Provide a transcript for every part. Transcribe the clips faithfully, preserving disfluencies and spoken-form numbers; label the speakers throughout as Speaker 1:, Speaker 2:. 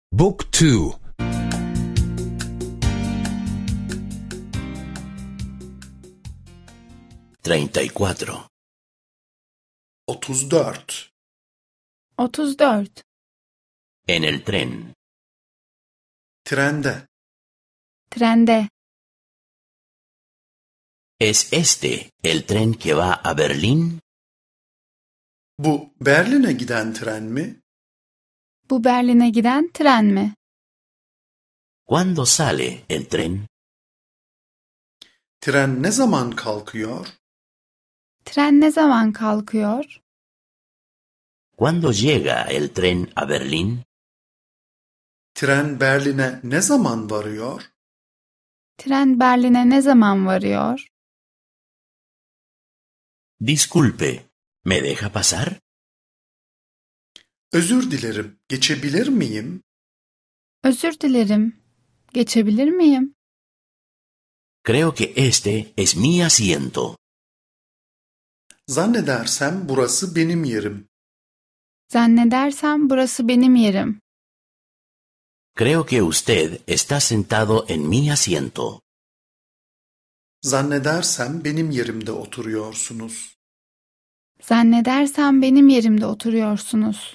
Speaker 1: Book two.
Speaker 2: Treinta y cuatro.
Speaker 3: Otuz dört.
Speaker 4: Otuz dört.
Speaker 2: En el tren.
Speaker 3: Trende.
Speaker 4: Trende.
Speaker 2: ¿Es este el tren que va a Berlín?
Speaker 3: Bu Berlin'e giden tren mi?
Speaker 4: Bu Berlin'e giden tren mi?
Speaker 2: ¿Cuándo sale el tren?
Speaker 3: Tren ne zaman kalkıyor?
Speaker 4: Tren ne zaman kalkıyor?
Speaker 2: ¿Cuándo llega el tren a Berlín?
Speaker 3: Tren Berlin'e ne zaman varıyor?
Speaker 4: Tren Berlin'e ne zaman varıyor?
Speaker 2: Disculpe, ¿me deja pasar?
Speaker 3: Özür dilerim, geçebilir miyim?
Speaker 4: Özür dilerim. Geçebilir miyim?
Speaker 2: Creo que este es mi asiento.
Speaker 3: Zannedersem burası benim yerim.
Speaker 4: Zannedersem burası benim yerim.
Speaker 2: Creo que usted está sentado en mi asiento.
Speaker 3: Zannedersem benim yerimde oturuyorsunuz.
Speaker 4: Zannedersem benim yerimde oturuyorsunuz.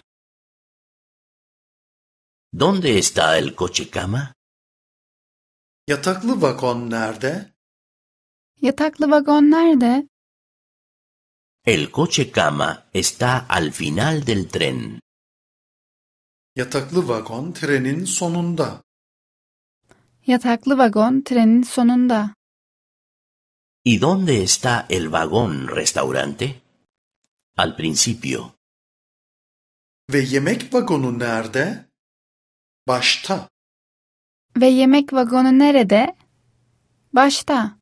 Speaker 2: ¿Dónde está el coche cama?
Speaker 3: Yataklı vagon nerede?
Speaker 4: Yataklı vagon nerede?
Speaker 2: El coche cama está al final del tren.
Speaker 3: Yataklı vagon trenin sonunda.
Speaker 4: Yataklı vagon trenin sonunda.
Speaker 2: ¿Y dónde está el vagón restaurante? Al principio.
Speaker 3: Ve yemek vagonu nerede? Başta.
Speaker 4: Ve yemek vagonu nerede? Başta.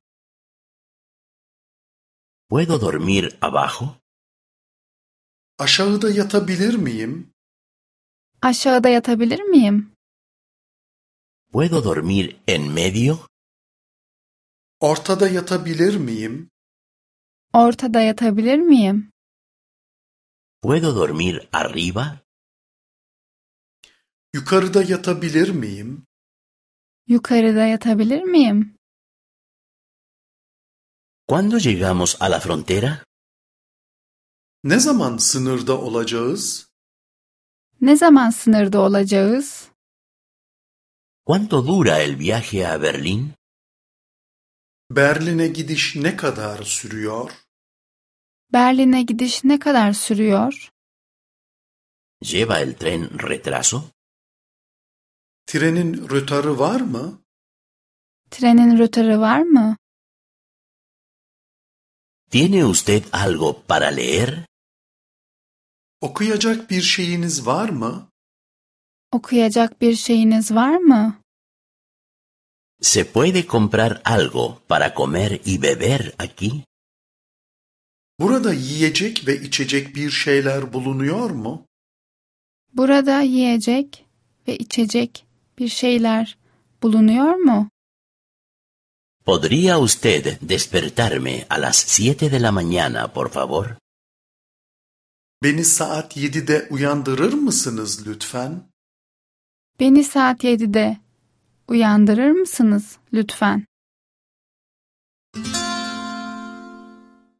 Speaker 2: ¿Puedo dormir abajo?
Speaker 3: Aşağıda yatabilir miyim?
Speaker 4: Aşağıda yatabilir miyim?
Speaker 2: ¿Puedo dormir en medio?
Speaker 3: Ortada yatabilir miyim?
Speaker 4: Ortada yatabilir miyim?
Speaker 2: ¿Puedo dormir arriba?
Speaker 3: Yukarıda yatabilir miyim?
Speaker 4: Yukarıda yatabilir miyim?
Speaker 2: ¿Cuándo llegamos a la frontera?
Speaker 3: Ne zaman sınırda olacağız?
Speaker 4: Ne zaman sınırda olacağız?
Speaker 2: ¿Cuánto dura el viaje a Berlín?
Speaker 3: Berlin'e gidiş ne kadar sürüyor?
Speaker 4: Berlin'e gidiş ne kadar sürüyor?
Speaker 2: ¿Lleva el tren retraso?
Speaker 3: Trenin rötarı var mı?
Speaker 4: Trenin rötarı var mı?
Speaker 2: ¿Tiene usted algo para leer?
Speaker 3: Okuyacak bir şeyiniz var mı?
Speaker 4: Okuyacak bir şeyiniz var mı?
Speaker 2: ¿Se puede comprar algo para comer y beber aquí?
Speaker 3: Burada yiyecek ve içecek bir şeyler bulunuyor mu?
Speaker 4: Burada yiyecek ve içecek bir şeyler bulunuyor mu?
Speaker 2: ¿Podría usted despertarme a las siete de la mañana, por favor?
Speaker 3: Beni saat yedide uyandırır mısınız lütfen?
Speaker 4: Beni saat yedide uyandırır mısınız lütfen?